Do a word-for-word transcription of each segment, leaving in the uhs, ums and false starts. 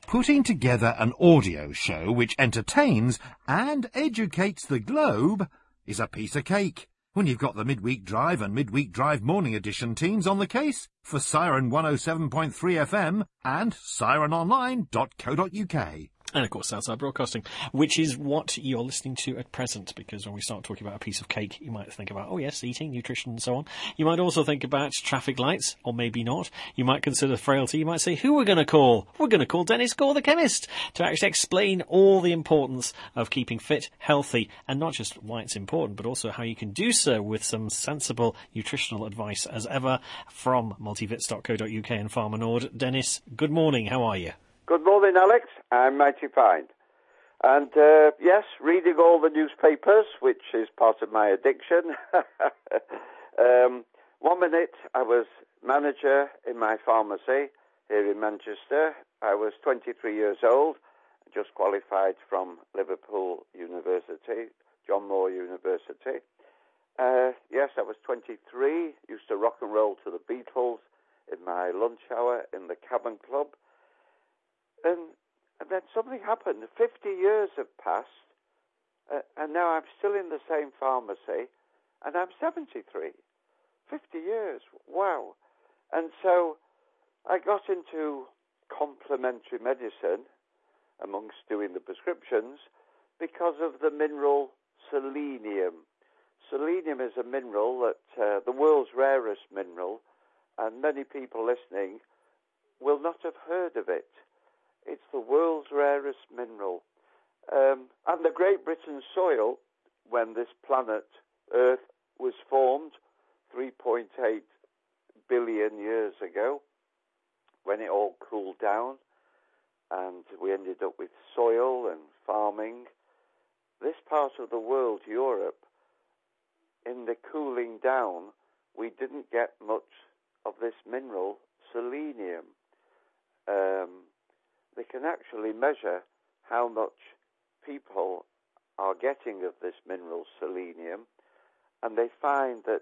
Putting together an audio show which entertains and educates the globe is a piece of cake. When you've got the Midweek Drive and Midweek Drive Morning Edition teams on the case for Siren one oh seven point three F M and siren online dot co dot U K. And, of course, Southside Broadcasting, which is what you're listening to at present, because when we start talking about a piece of cake, you might think about, oh, yes, eating, nutrition, and so on. You might also think about traffic lights, or maybe not. You might consider frailty. You might say, who we're going to call? We're going to call Dennis Gore, the chemist, to actually explain all the importance of keeping fit, healthy, and not just why it's important, but also how you can do so with some sensible nutritional advice, as ever, from multivits dot co dot U K and Pharma Nord. Dennis, good morning. How are you? Good morning, Alex. I'm mighty fine. And, uh, yes, reading all the newspapers, which is part of my addiction. um, one minute I was manager in my pharmacy here in Manchester. I was twenty-three years old, just qualified from Liverpool University, John Moore University. Uh, yes, I was twenty-three, used to rock and roll to the Beatles in my lunch hour in the Cabin Club. And, and then something happened. Fifty years have passed, uh, and now I'm still in the same pharmacy, and I'm seventy-three. Fifty years, wow. And so I got into complementary medicine, amongst doing the prescriptions, because of the mineral selenium. Selenium is a mineral that, uh, the world's rarest mineral, and many people listening will not have heard of it. It's the world's rarest mineral. Um, and the Great Britain soil, when this planet Earth was formed three point eight billion years ago, when it all cooled down and we ended up with soil and farming, this part of the world, Europe, in the cooling down, we didn't get much of this mineral, selenium. Um, They can actually measure how much people are getting of this mineral selenium, and they find that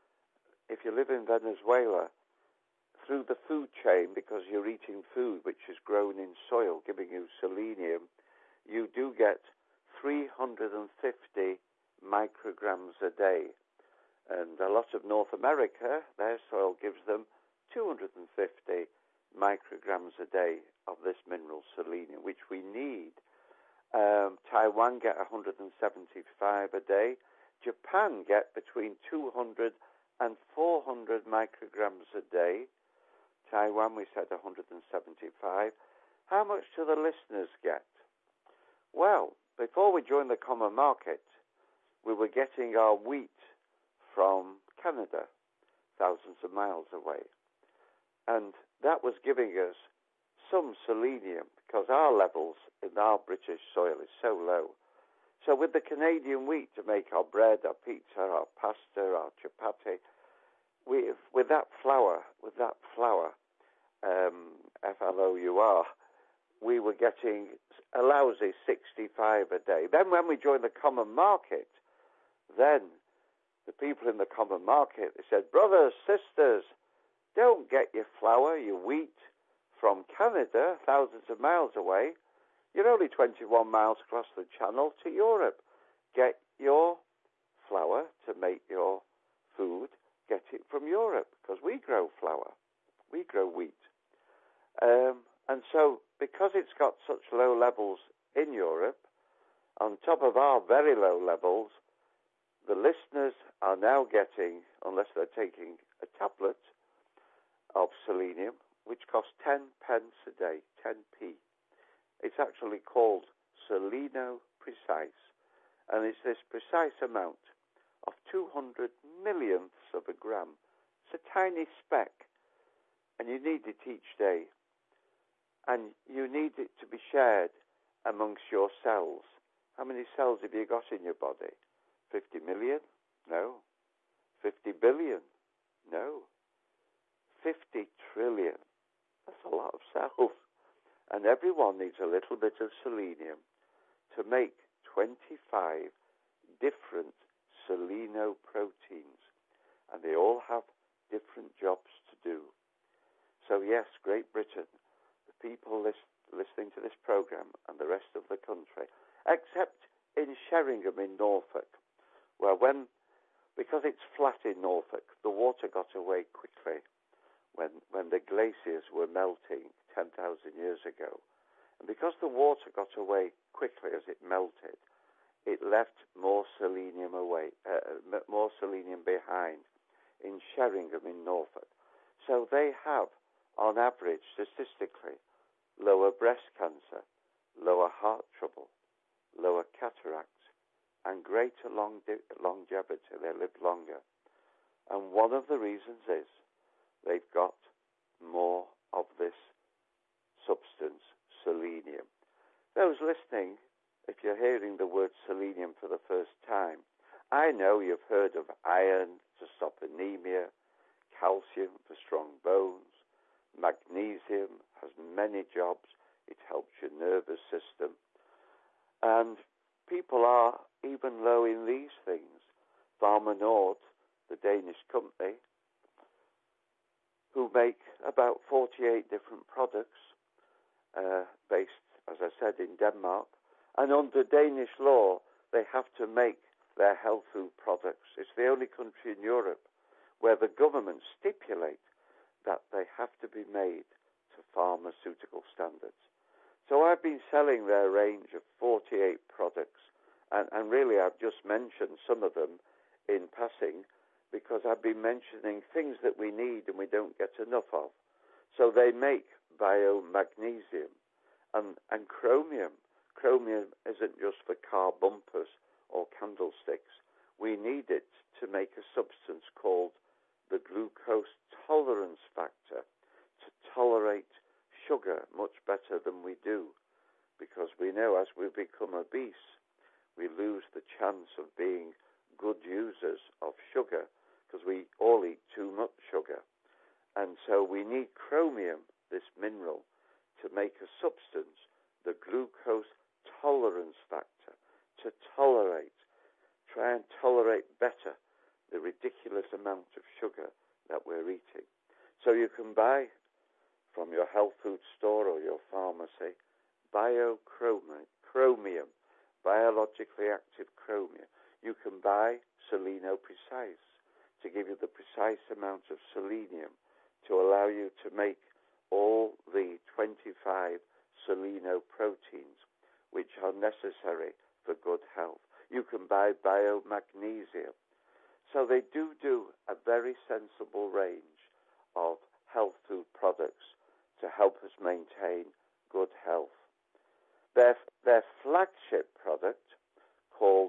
if you live in Venezuela, through the food chain, because you're eating food which is grown in soil, giving you selenium, you do get three hundred fifty micrograms a day. And a lot of North America, their soil gives them two hundred fifty micrograms a day of this mineral selenium, which we need. Um, Taiwan get one hundred seventy-five a day. Japan get between two hundred and four hundred micrograms a day. Taiwan, we said one hundred seventy-five. How much do the listeners get? Well, before we joined the common market, we were getting our wheat from Canada, thousands of miles away. And that was giving us some selenium, because our levels in our British soil is so low. So with the Canadian wheat to make our bread, our pizza, our pasta, our chapati, we, with that flour, with that flour, um, F L O U R, we were getting a lousy sixty-five a day. Then when we joined the common market, then the people in the common market, they said, brothers, sisters, don't get your flour, your wheat, from Canada, thousands of miles away. You're only twenty-one miles across the channel to Europe. Get your flour to make your food, get it from Europe, because we grow flour. We grow wheat. Um, and so, because it's got such low levels in Europe, on top of our very low levels, the listeners are now getting, unless they're taking a tablet of selenium, which costs ten pence a day, ten p. It's actually called Seleno Precise, and it's this precise amount of two hundred millionths of a gram. It's a tiny speck, and you need it each day, and you need it to be shared amongst your cells. How many cells have you got in your body? fifty million? No. fifty billion? No. fifty trillion. That's a lot of cells. And everyone needs a little bit of selenium to make twenty-five different selenoproteins. And they all have different jobs to do. So yes, Great Britain, the people list, listening to programme and the rest of the country, except in Sheringham in Norfolk, where when, because it's flat in Norfolk, the water got away quickly when, when the glaciers were melting ten thousand years ago. And because the water got away quickly as it melted, it left more selenium away, uh, more selenium behind in Sheringham in Norfolk. So they have, on average, statistically, lower breast cancer, lower heart trouble, lower cataracts, and greater long longevity. They live longer. And one of the reasons is they've got more of this substance, selenium. Those listening, if you're hearing the word selenium for the first time, I know you've heard of iron to stop anemia, calcium for strong bones, magnesium has many jobs, it helps your nervous system, and people are even low in these things. Pharma Nord, the Danish company, who make about forty-eight different products, uh, based, as I said, in Denmark, and under Danish law, they have to make their health food products. It's the only country in Europe where the government stipulate that they have to be made to pharmaceutical standards. So I've been selling their range of forty-eight products, and, and really I've just mentioned some of them in passing because I've been mentioning things that we need and we don't get enough of. So they make biomagnesium and, and chromium. Chromium isn't just for car bumpers or candlesticks. We need it to make a substance called the glucose tolerance factor to tolerate sugar much better than we do, because we know as we become obese, we lose the chance of being good users of sugar because we all eat too much sugar. And so we need chromium, this mineral, to make a substance, the glucose tolerance factor, to tolerate, try and tolerate better the ridiculous amount of sugar that we're eating. So you can buy from your health food store or your pharmacy biochromium, biologically active chromium. You can buy Seleno Precise to give you the precise amount of selenium to allow you to make all the twenty-five seleno proteins which are necessary for good health. You can buy biomagnesium. So they do do a very sensible range of health food products to help us maintain good health. Their, their flagship product, called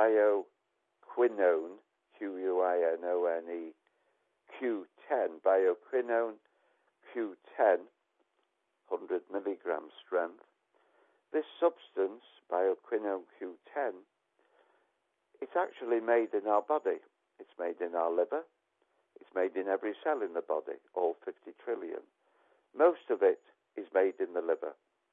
Bioquinone, Q U I N O N E, Q ten, Bioquinone Q ten, one hundred milligram strength. This substance, Bioquinone Q ten, it's actually made in our body. It's made in our liver. It's made in every cell in the body, all fifty trillion. Most of it is made in the liver.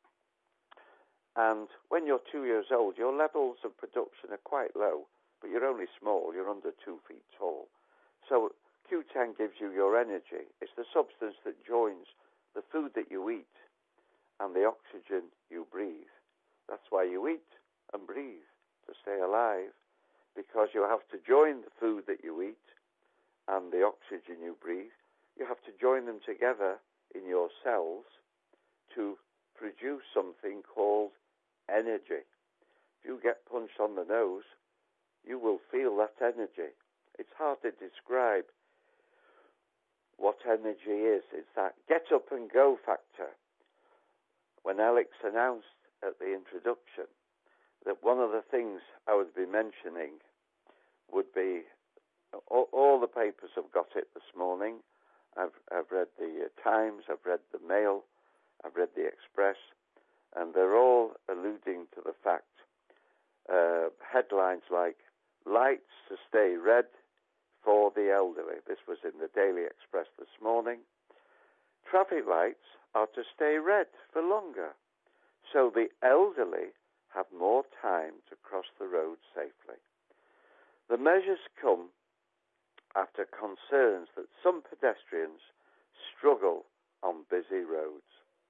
And when you're two years old, your levels of production are quite low, but you're only small. You're under two feet tall. So Q ten gives you your energy. It's the substance that joins the food that you eat and the oxygen you breathe. That's why you eat and breathe, to stay alive, because you have to join the food that you eat and the oxygen you breathe. You have to join them together in your cells to produce something called energy. If you get punched on the nose, you will feel that energy. It's hard to describe what energy is. It's that get up and go factor. When Alex announced at the introduction that one of the things I would be mentioning would be, all, all the papers have got it this morning. I've, I've read the uh, Times, I've read the Mail, I've read the Express, and they're all alluding to the fact, uh, headlines like, lights to stay red for the elderly. This was in the Daily Express this morning. Traffic lights are to stay red for longer, so the elderly have more time to cross the road safely. The measures come after concerns that some pedestrians struggle on busy roads.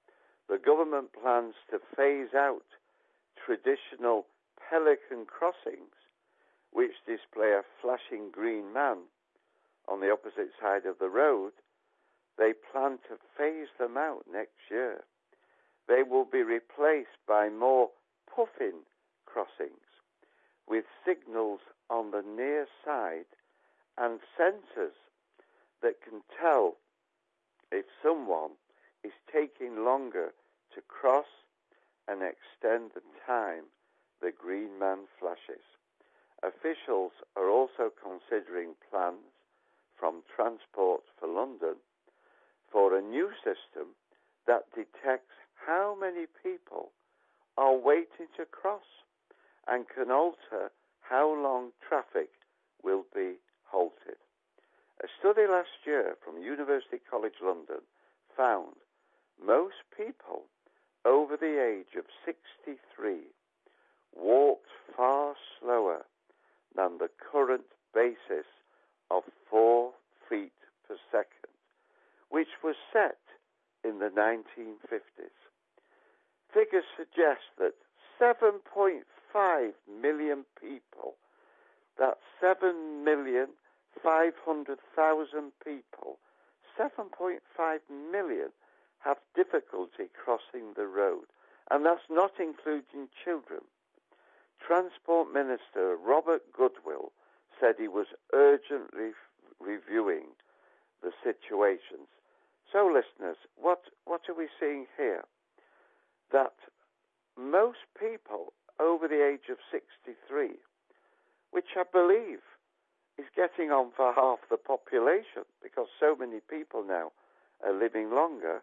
the government plans to phase out traditional pelican crossings, which display a flashing green man on the opposite side of the road. They plan to phase them out next year. They will be replaced by more puffin crossings with signals on the near side and sensors that can tell if someone is taking longer to cross and extend the time the green man flashes. Officials are also considering plans from Transport for London for a new system that detects how many people are waiting to cross and can alter how long traffic will be halted. A study last year from University College London found most people over the age of sixty-three walked far slower than the current basis of four feet per second, which was set in the nineteen fifties. Figures suggest that seven point five million people, that's seven million five hundred thousand people, seven point five million have difficulty crossing the road, and that's not including children. Transport Minister Robert Goodwill said he was urgently reviewing the situations. So, listeners, what, what are we seeing here? That most people over the age of sixty-three, which I believe is getting on for half the population because so many people now are living longer,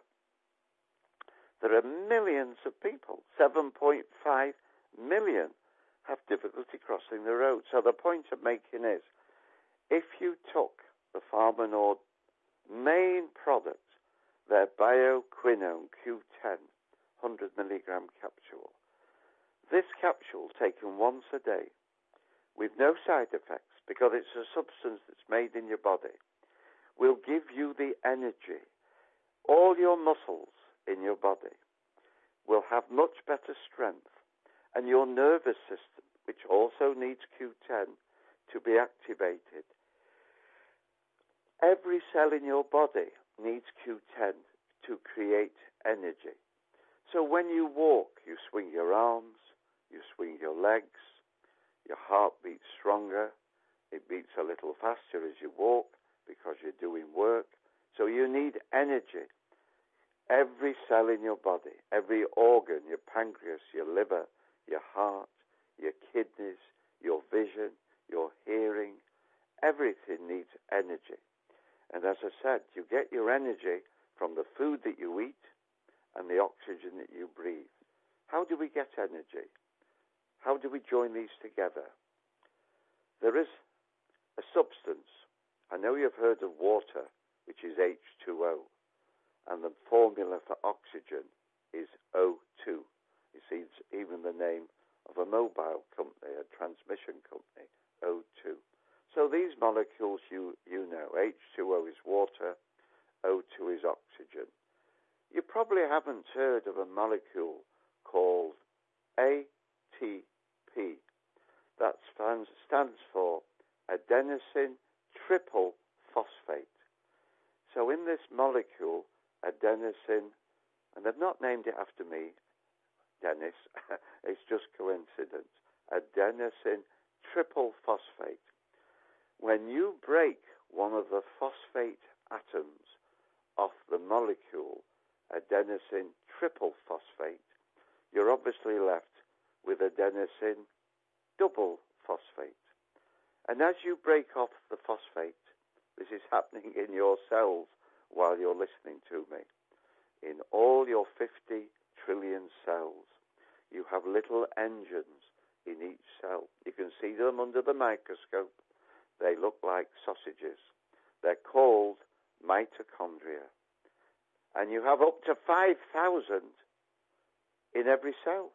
there are millions of people, seven point five million, have difficulty crossing the road. So the point I'm making is, if you took the Pharma Nord main product, their bioquinone Q ten one hundred milligram capsule, this capsule taken once a day with no side effects, because it's a substance that's made in your body, will give you the energy. All your muscles in your body will have much better strength, and your nervous system, which also needs Q ten to be activated. Every cell in your body needs Q ten to create energy. So when you walk, you swing your arms, you swing your legs, your heart beats stronger, it beats a little faster as you walk because you're doing work. So you need energy. Every cell in your body, every organ, your pancreas, your liver, your heart, your kidneys, your vision, your hearing, everything needs energy. And as I said, you get your energy from the food that you eat and the oxygen that you breathe. How do we get energy? How do we join these together? There is a substance. I know you've heard of water, which is H two O, and the formula for oxygen is O two. You see, it's even the name of a mobile company, a transmission company, O two. So these molecules, you, you know, H two O is water, O two is oxygen. You probably haven't heard of a molecule called A T P. That stands, stands for adenosine triple phosphate. So in this molecule, adenosine, and they've not named it after me, Dennis, it's just coincidence, adenosine triple phosphate. When you break one of the phosphate atoms off the molecule adenosine triple phosphate, you're obviously left with adenosine double phosphate. And as you break off the phosphate, this is happening in your cells while you're listening to me. In all your fifty trillion cells, you have little engines in each cell. You can see them under the microscope. They look like sausages. They're called mitochondria. And you have up to five thousand in every cell.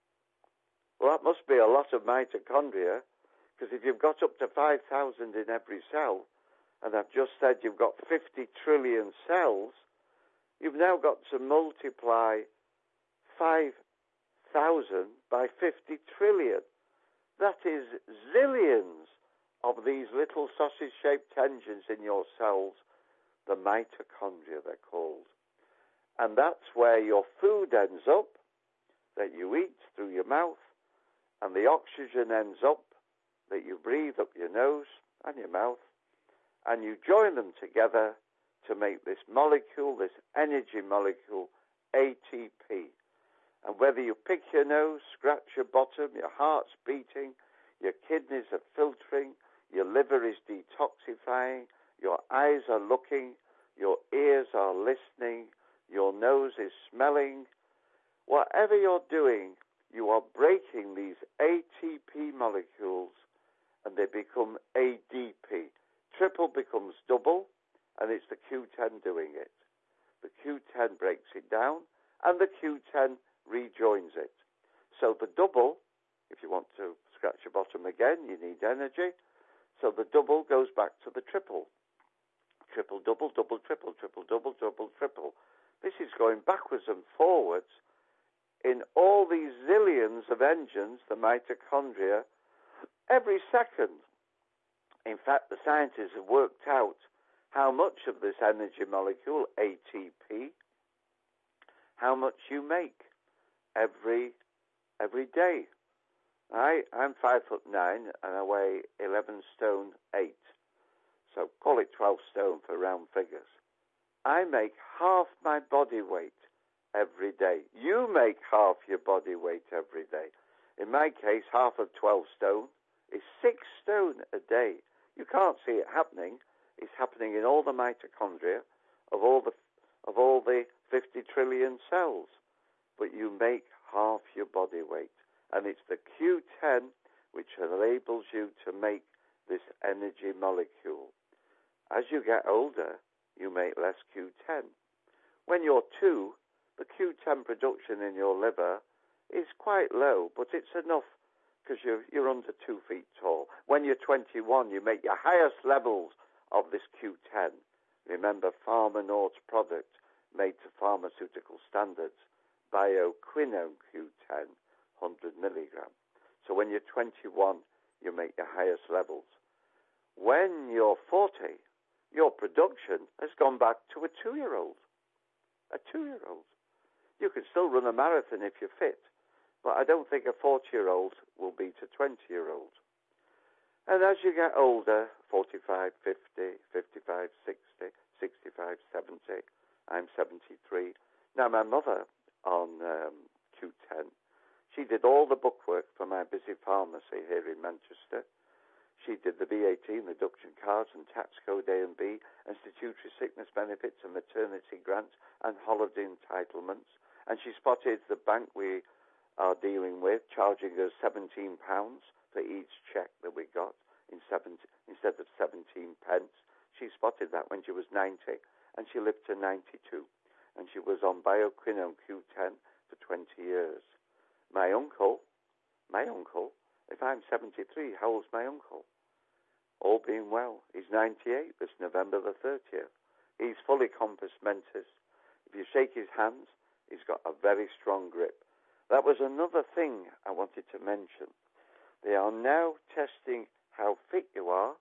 Well, that must be a lot of mitochondria, because if you've got up to five thousand in every cell, and I've just said you've got fifty trillion cells, you've now got to multiply five thousand by fifty trillion. That is zillions of these little sausage-shaped engines in your cells, the mitochondria they're called. And that's where your food ends up, that you eat through your mouth, and the oxygen ends up that you breathe up your nose and your mouth, and you join them together to make this molecule, this energy molecule, A T P. And whether you pick your nose, scratch your bottom, your heart's beating, your kidneys are filtering, your liver is detoxifying, your eyes are looking, your ears are listening, your nose is smelling, whatever you're doing, you are breaking these A T P molecules and they become A D P. Triple becomes double, and it's the Q ten doing it. The Q ten breaks it down, and the Q ten rejoins it. So the double, if you want to scratch your bottom again, you need energy. So the double goes back to the triple. Triple, double, double, triple, triple, double, double, triple. This is going backwards and forwards in all these zillions of engines, the mitochondria, every second. In fact, the scientists have worked out how much of this energy molecule, A T P, how much you make every every day. I, I'm five foot nine and I weigh eleven stone eight. So call it twelve stone for round figures. I make half my body weight every day. You make half your body weight every day. In my case, half of twelve stone is six stone a day. You can't see it happening. It's happening in all the mitochondria of all the of all the fifty trillion cells. But you make half your body weight. And it's the Q ten which enables you to make this energy molecule. As you get older, you make less Q ten. When you're two, the Q ten production in your liver is quite low, but it's enough because you're, you're under two feet tall. When you're twenty-one, you make your highest levels of this Q ten. Remember, Pharma-Nord's product made to pharmaceutical standards, bioquinone Q ten, one hundred milligram. So when you're twenty-one, you make your highest levels. When you're forty, your production has gone back to a two-year-old. A two-year-old. You can still run a marathon if you're fit, but I don't think a forty-year-old will beat a twenty-year-old. And as you get older, forty-five, fifty, fifty-five, sixty, sixty-five, seventy, I'm seventy-three. Now, my mother on um, Q ten, she did all the bookwork for my busy pharmacy here in Manchester. She did the V A T and deduction cards and tax code A and B, and statutory sickness benefits and maternity grants and holiday entitlements. And she spotted the bank we are dealing with charging us seventeen pounds for each cheque that we got in seventy, instead of seventeen pence. She spotted that when she was ninety, and she lived to ninety-two. And she was on bioquinone Q ten for twenty years. My uncle, my uncle, if I'm seventy-three, how old's my uncle? All being well. He's ninety-eight this November the thirtieth. He's fully compos mentis. If you shake his hands, he's got a very strong grip. That was another thing I wanted to mention. They are now testing how fit you are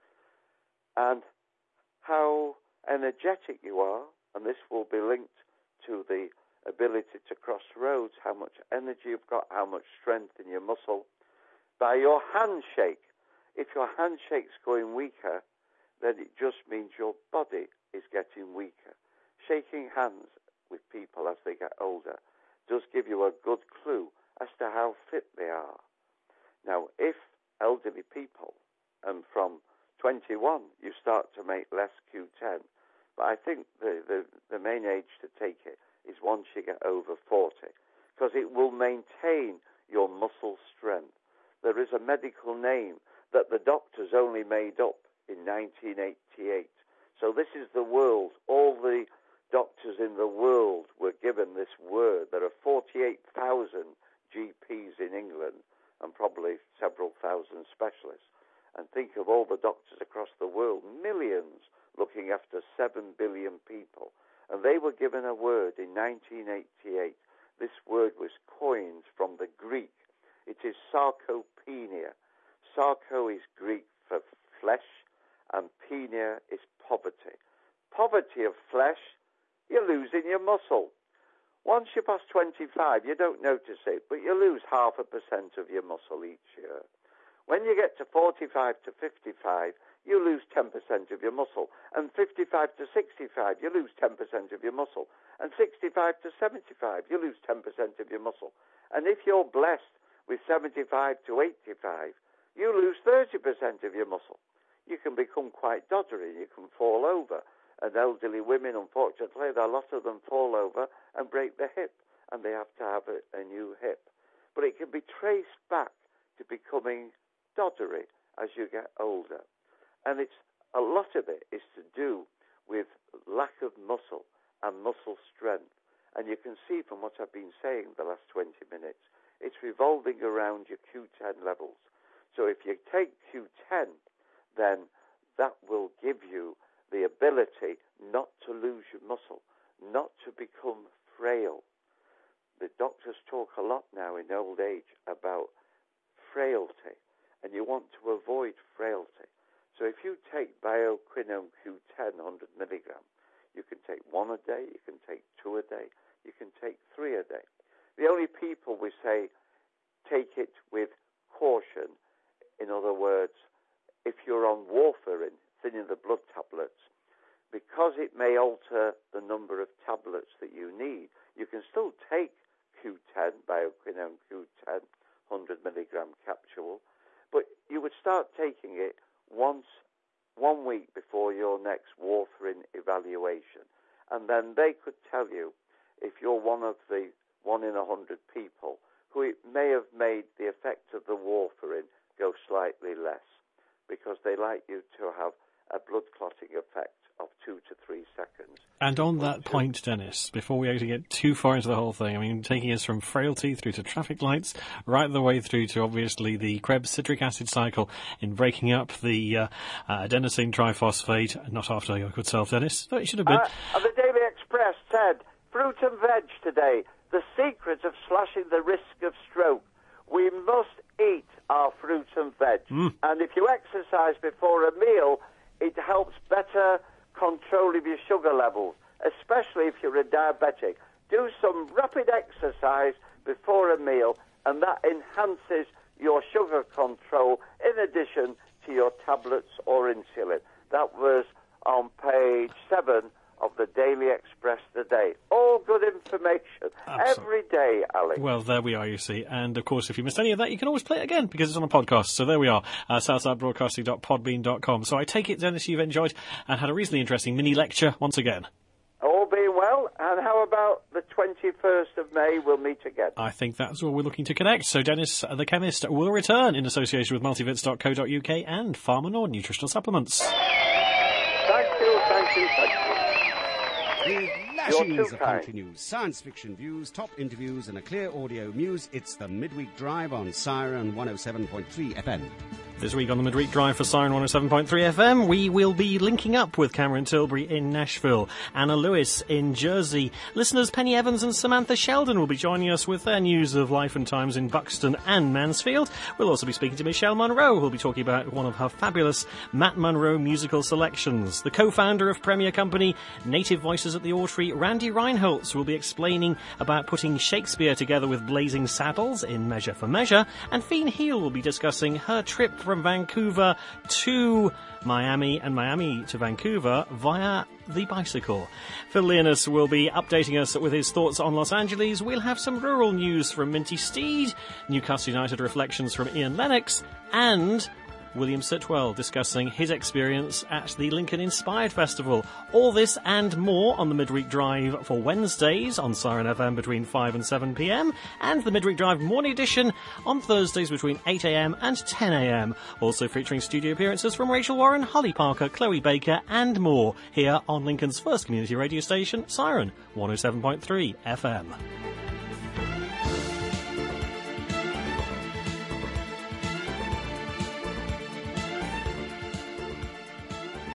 and how energetic you are, and this will be linked to the ability to cross roads, how much energy you've got, how much strength in your muscle, by your handshake. If your handshake's going weaker, then it just means your body is getting weaker. Shaking hands with people as they get older does give you a good clue as to how fit they are. Now, if elderly people, and from twenty-one, you start to make less Q ten, but I think the, the, the main age to take it is once you get over forty, because it will maintain your muscle strength. There is a medical name that the doctors only made up in nineteen eighty-eight. So this is the world. All the doctors in the world were given this word. There are forty-eight thousand G Ps in England and probably several thousand specialists. And think of all the doctors across the world, millions looking after seven billion people. And they were given a word in nineteen eighty-eight. this word was coined from the Greek. It is sarcopenia. Sarco is Greek for flesh, and penia is poverty. Poverty of flesh, you're losing your muscle. Once you pass twenty-five, you don't notice it, but you lose half a percent of your muscle each year. When you get to forty-five to fifty-five, you lose ten percent of your muscle. And fifty-five to sixty-five, you lose ten percent of your muscle. And sixty-five to seventy-five, you lose ten percent of your muscle. And if you're blessed with seventy-five to eighty-five, you lose thirty percent of your muscle. You can become quite doddery. You can fall over. And elderly women, unfortunately, a lot of them fall over and break their hip, and they have to have a, a new hip. But it can be traced back to becoming doddery as you get older. And it's a lot of it is to do with lack of muscle and muscle strength. And you can see from what I've been saying the last twenty minutes, it's revolving around your Q ten levels. So if you take Q ten, then that will give you the ability not to lose your muscle, not to become frail. The doctors talk a lot now in old age about frailty, and you want to avoid frailty. So if you take bioquinone Q ten one hundred milligram, you can take one a day, you can take two a day, you can take three a day. The only people we say take it with caution, in other words, if you're on warfarin, thinning the blood tablets, because it may alter the number of tablets that you need, you can still take Q ten, bioquinone Q ten, one hundred milligram capsule, but you would start taking it once, one week before your next warfarin evaluation. And then they could tell you if you're one of the one in a hundred people who it may have made the effect of the warfarin go slightly less, because they like you to have a blood clotting effect of two to three seconds. And on that point, Dennis, before we actually get too far into the whole thing, I mean, taking us from frailty through to traffic lights, right the way through to, obviously, the Krebs citric acid cycle in breaking up the uh, uh, adenosine triphosphate, not after your good self, Dennis, though it should have been. Uh, and the Daily Express said, fruit and veg today, the secret of slashing the risk of stroke. We must eat our fruit and veg. Mm. And if you exercise before a meal, it helps better control of your sugar levels, especially if you're a diabetic. Do some rapid exercise before a meal, and that enhances your sugar control in addition to your tablets or insulin. That was on page seven of the Daily Express today. All good information. Absolutely. Every day, Alex. Well, there we are, you see. And, of course, if you missed any of that, you can always play it again because it's on a podcast. So there we are, uh, southside broadcasting dot podbean dot com. So I take it, Dennis, you've enjoyed and had a reasonably interesting mini-lecture once again. All being well. And how about the twenty-first of May? We'll meet again. I think that's where we're looking to connect. So Dennis, the chemist, will return in association with multivits dot co dot uk and Farmer Nord Nutritional Supplements. Thank you, thank you, thank you. With lashings of country news, science fiction views, top interviews, and a clear audio muse, it's the Midweek Drive on Siren one oh seven point three F M. This week on the Midweek Drive for Siren one oh seven point three F M, we will be linking up with Cameron Tilbury in Nashville, Anna Lewis in Jersey. Listeners Penny Evans and Samantha Sheldon will be joining us with their news of life and times in Buxton and Mansfield. We'll also be speaking to Michelle Monroe, who'll be talking about one of her fabulous Matt Monroe musical selections. The co-founder of Premier Company, Native Voices at the Autry, Randy Reinholtz, will be explaining about putting Shakespeare together with Blazing Saddles in Measure for Measure, and Fiona Heel will be discussing her trip from Vancouver to Miami and Miami to Vancouver via the bicycle. Phil Leonis will be updating us with his thoughts on Los Angeles. We'll have some rural news from Minty Steed, Newcastle United reflections from Ian Lennox, and William Sitwell discussing his experience at the Lincoln Inspired Festival. All this and more on the Midweek Drive for Wednesdays on Siren F M between five and seven p m, and the Midweek Drive Morning Edition on Thursdays between eight a m and ten a m. Also featuring studio appearances from Rachel Warren, Holly Parker, Chloe Baker, and more here on Lincoln's first community radio station, Siren one oh seven point three F M.